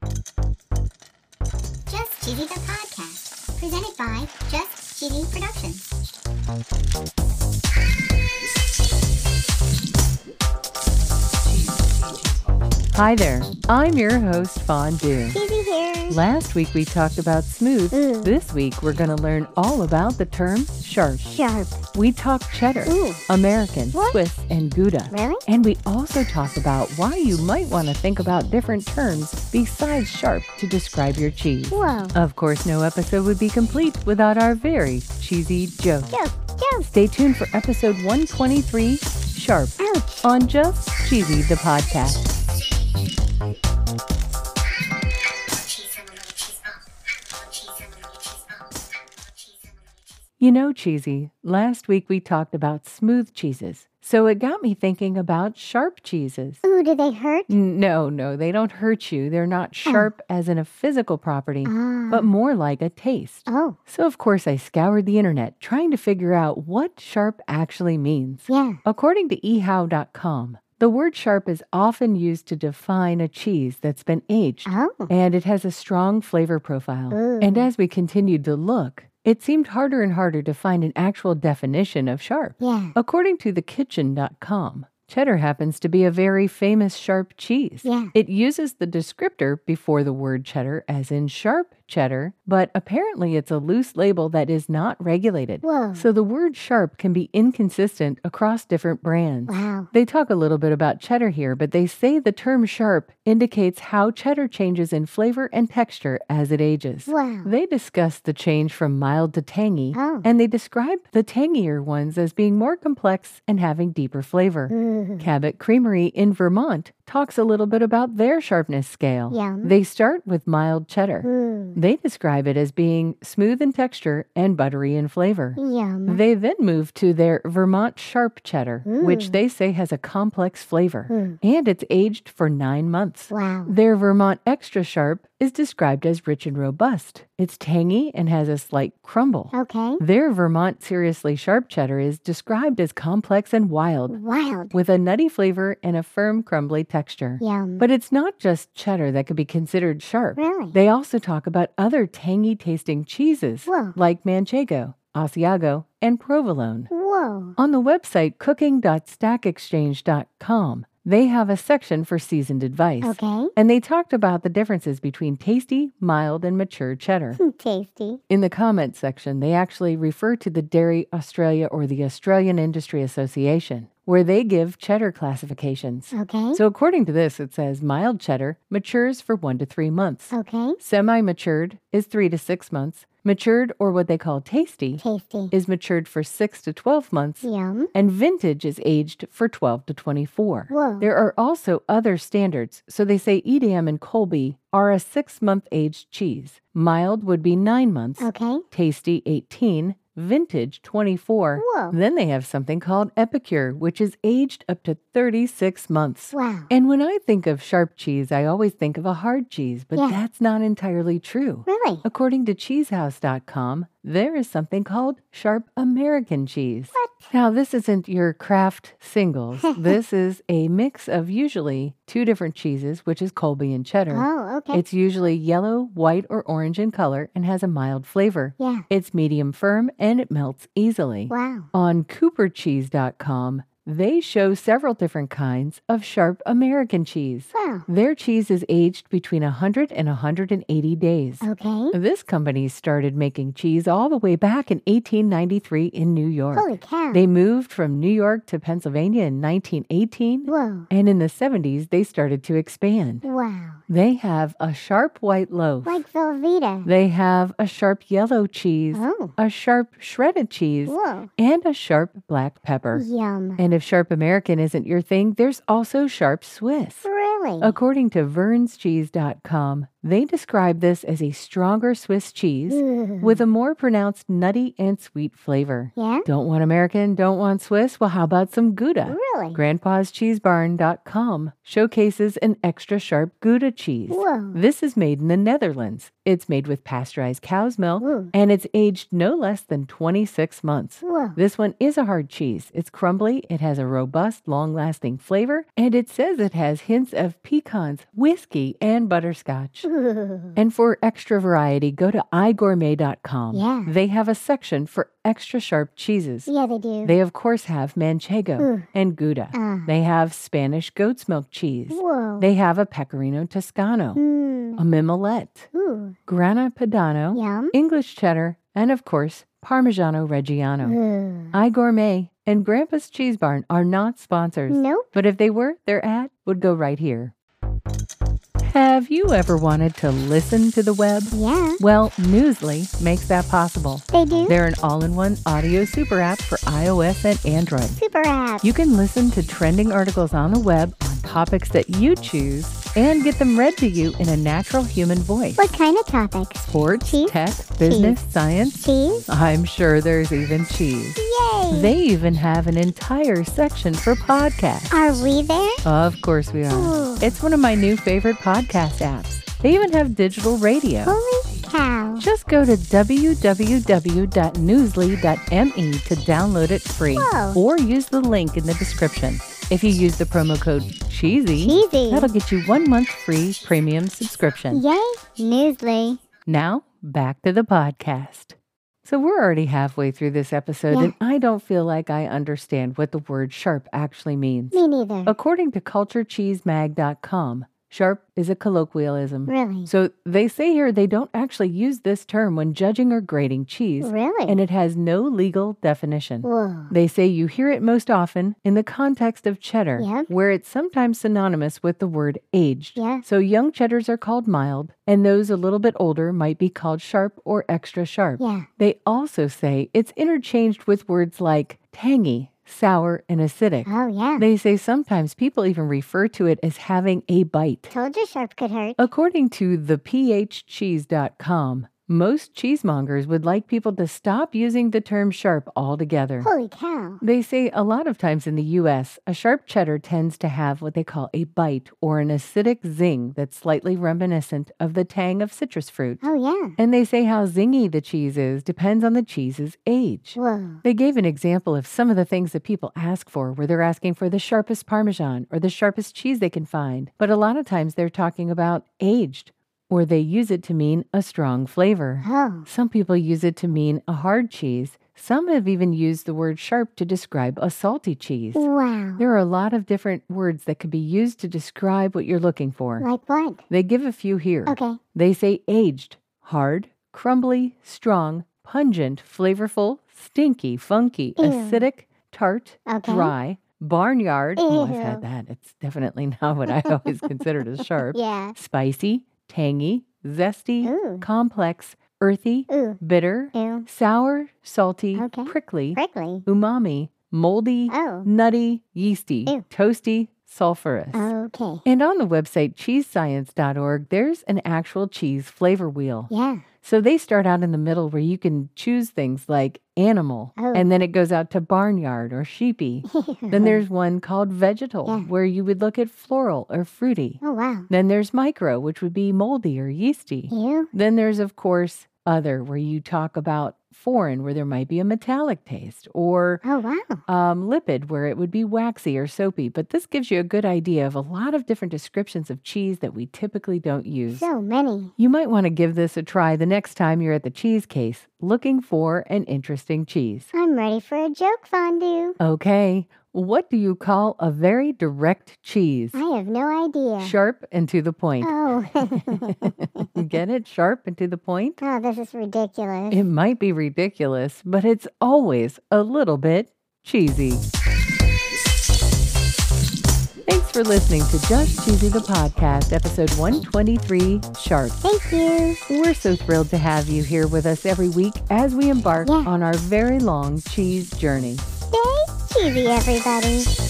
Just Cheesy the Podcast, presented by Just Cheesy Productions. Hi there, I'm your host, Fondue. Cheesy here. Last week we talked about smooth. This week we're going to learn all about the term sharp. Sharp. We talk cheddar, American, What? Swiss, and Gouda. Really? And we also talk about why you might want to think about different terms besides sharp to describe your cheese. Whoa. Of course, no episode would be complete without our very cheesy joke. Joke. Stay tuned for episode 123, Sharp, Ouch. on Just Cheesy the Podcast. You know, Cheesy, last week we talked about smooth cheeses, so it got me thinking about sharp cheeses. Ooh, do they hurt? No, they don't hurt you. They're not sharp as in a physical property, but more like a taste. Oh, So, of course, I scoured the internet trying to figure out what sharp actually means. yeah. According to ehow.com, the word sharp is often used to define a cheese that's been aged, Oh. and it has a strong flavor profile. Ooh. And as we continued to look, it seemed harder and harder to find an actual definition of sharp. Yeah. According to thekitchen.com, cheddar happens to be a very famous sharp cheese. Yeah. It uses the descriptor before the word cheddar, as in sharp cheddar, but apparently it's a loose label that is not regulated. Whoa. So the word sharp can be inconsistent across different brands. Wow. They talk a little bit about cheddar here, but they say the term sharp indicates how cheddar changes in flavor and texture as it ages. Wow. They discuss the change from mild to tangy, Oh. and they describe the tangier ones as being more complex and having deeper flavor. Ooh. Cabot Creamery in Vermont talks a little bit about their sharpness scale. Yum. They start with mild cheddar. Ooh. They describe it as being smooth in texture and buttery in flavor. Yum. They then move to their Vermont sharp cheddar, which they say has a complex flavor, and it's aged for 9 months. Wow. Their Vermont extra sharp is described as rich and robust. It's tangy and has a slight crumble. Okay. Their Vermont seriously sharp cheddar is described as complex and wild, Wild. with a nutty flavor and a firm, crumbly texture. Yum. But it's not just cheddar that could be considered sharp. Really? They also talk about other tangy tasting cheeses Whoa. like Manchego, Asiago, and Provolone. Whoa. On the website cooking.stackexchange.com, they have a section for seasoned advice. Okay. And they talked about the differences between tasty, mild, and mature cheddar. Tasty. In the comments section, they actually refer to the Dairy Australia or the Australian Industry Association, where they give cheddar classifications. Okay. So according to this, it says mild cheddar matures for 1 to 3 months. Okay. Semi-matured is 3 to 6 months. Matured, or what they call tasty, Tasty. is matured for 6 to 12 months. Yum. And vintage is aged for 12 to 24. Whoa. There are also other standards. So they say Edam and Colby are a 6-month aged cheese. Mild would be 9 months. Okay. Tasty 18. Vintage 24. Whoa. Then they have something called Epicure, which is aged up to 36 months. Wow. And when I think of sharp cheese, I always think of a hard cheese, but Yeah. that's not entirely true. Really? According to cheesehouse.com, there is something called sharp American cheese. What? Now, this isn't your Kraft singles. This is a mix of usually 2 different cheeses, which is Colby and cheddar. Oh, okay. It's usually yellow, white, or orange in color and has a mild flavor. Yeah. It's medium firm and it melts easily. Wow. On coopercheese.com, they show several different kinds of sharp American cheese. Wow. Their cheese is aged between 100 and 180 days. Okay. This company started making cheese all the way back in 1893 in New York. Holy cow. They moved from New York to Pennsylvania in 1918, Whoa. and in the 70s they started to expand. Wow. They have a sharp white loaf. Like Velveeta. They have a sharp yellow cheese, Oh. a sharp shredded cheese, Whoa. and a sharp black pepper. Yum. And if sharp American isn't your thing, there's also sharp Swiss. Really? According to VernsCheese.com, they describe this as a stronger Swiss cheese with a more pronounced nutty and sweet flavor. Yeah? Don't want American, don't want Swiss? Well, how about some Gouda? Really? Grandpa'sCheeseBarn.com showcases an extra sharp Gouda cheese. Whoa. This is made in the Netherlands. It's made with pasteurized cow's milk, Ooh. and it's aged no less than 26 months. Whoa. This one is a hard cheese. It's crumbly, it has a robust, long-lasting flavor, and it says it has hints of pecans, whiskey, and butterscotch. Ooh. And for extra variety, go to igourmet.com. Yeah. They have a section for extra sharp cheeses. Yeah, they do. They, of course, have Manchego Ooh. and Gouda. They have Spanish goat's milk cheese. Whoa. They have a Pecorino Toscano, a Mimolette, Ooh. Grana Padano, Yum. English cheddar, and, of course, Parmigiano Reggiano. Ooh. iGourmet and Grandpa's Cheese Barn are not sponsors. Nope. But if they were, their ad would go right here. Have you ever wanted to listen to the web? Yeah, Well, Newsly makes that possible. they do. They're an all-in-one audio super app for iOS and Android. Super app. You can listen to trending articles on the web on topics that you choose and get them read to you in a natural human voice. What kind of topics? Sports, Cheese? tech, business, science. Cheese? I'm sure there's even cheese. Yay! They even have an entire section for podcasts. Are we there? Of course we are. Ooh. It's one of my new favorite podcast apps. They even have digital radio. Holy cow. Just go to www.newsly.me to download it free. Whoa. Or use the link in the description. If you use the promo code CHEESY, Cheesy. that'll get you 1 month free premium subscription. Yay, Newsly. Now, back to the podcast. So we're already halfway through this episode, Yeah. and I don't feel like I understand what the word sharp actually means. Me neither. According to culturecheesemag.com, sharp is a colloquialism. Really? So they say here they don't actually use this term when judging or grading cheese, Really? and it has no legal definition. Whoa. They say you hear it most often in the context of cheddar, Yep. where it's sometimes synonymous with the word aged. Yeah. So young cheddars are called mild, and those a little bit older might be called sharp or extra sharp. Yeah. They also say it's interchanged with words like tangy, sour, and acidic. Oh, yeah. They say sometimes people even refer to it as having a bite. Told you sharp could hurt. According to thephcheese.com, most cheesemongers would like people to stop using the term sharp altogether. Holy cow. They say a lot of times in the U.S., a sharp cheddar tends to have what they call a bite or an acidic zing that's slightly reminiscent of the tang of citrus fruit. Oh, yeah. And they say how zingy the cheese is depends on the cheese's age. Whoa. They gave an example of some of the things that people ask for, where they're asking for the sharpest Parmesan or the sharpest cheese they can find. But a lot of times they're talking about aged, or they use it to mean a strong flavor. Oh. Some people use it to mean a hard cheese. Some have even used the word sharp to describe a salty cheese. Wow. There are a lot of different words that could be used to describe what you're looking for. Like what? They give a few here. Okay. They say aged, hard, crumbly, strong, pungent, flavorful, stinky, funky, Ew. acidic, tart, Okay. dry, barnyard. Oh, I've Ew. had that. It's definitely not what I always considered as sharp. Yeah. Spicy, tangy, zesty, Ooh. complex, earthy, Ooh. bitter, Ew. sour, salty, Okay. prickly, Prickly. umami, moldy, Oh. nutty, yeasty, Ew. toasty, sulfurous. Okay. And on the website cheesescience.org, there's an actual cheese flavor wheel. Yeah. So they start out in the middle where you can choose things like animal, Oh. and then it goes out to barnyard or sheepy. Then there's one called vegetal, Yeah. where you would look at floral or fruity. Oh, wow. Then there's micro, which would be moldy or yeasty. Ew. Then there's, of course, other, where you talk about foreign, where there might be a metallic taste, or Oh, wow. lipid, where it would be waxy or soapy. But this gives you a good idea of a lot of different descriptions of cheese that we typically don't use. So many. You might want to give this a try the next time you're at the cheese case looking for an interesting cheese. I'm ready for a joke fondue. Okay, what do you call a very direct cheese? I have no idea. Sharp and to the point. Oh. Get it? Sharp and to the point? Oh, this is ridiculous. It might be ridiculous, but it's always a little bit cheesy. Thanks for listening to Just Cheesy the Podcast, episode 123, Sharp. Thank you. We're so thrilled to have you here with us every week as we embark Yeah. on our very long cheese journey. Stay cheesy, everybody.